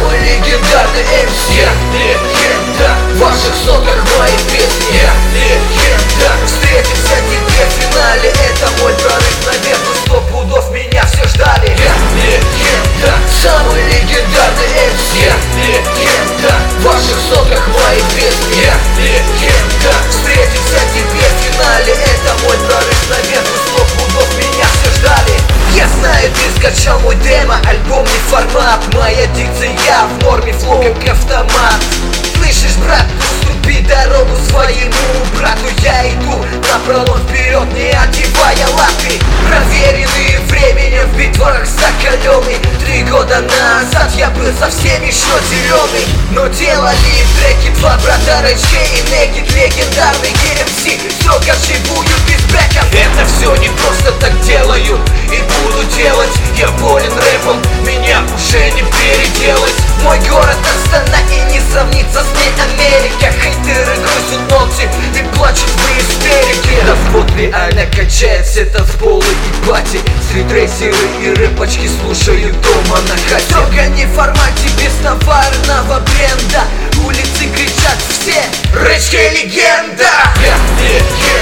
Самый легендарный MC. Я легенда. В ваших сотах мои песни. Я легенда. Встретимся теперь в финале. Это мой прорыв наверх. 100 пудов меня все ждали. Я легенда. Самый легендарный MC. Я легенда. В ваших сотах мои песни. Я легенда. Встретимся теперь в финале. Это мой прорыв наверх. 100 пудов меня все ждали. Я знаю, ты скачал мой демо, альбомный формат. Моя дикция в норме, флоу как автомат. Слышишь, брат, уступи дорогу своему брату. Я иду напролом вперед, не одевая лапы. Проверенный временем в битвах закаленный. 3 года назад я был совсем еще зеленый. Но делали треки два брата Рэйче и Негит. Легендарный DMC, строго живую без бэков. Это все не просто так делаю и буду делать. Я болен рэпом, меня уже не переделать. Мой город Астана и не сравнится с ней Америка. Хейтеры грызут ногти и плачут в истерике. Да вот реально качается этот в полы и пати. Стритрейсеры и рэпочки слушают дома на хате. Строго не в формате без товарного бренда. Улицы кричат все: Рэйче легенда! Я легенда.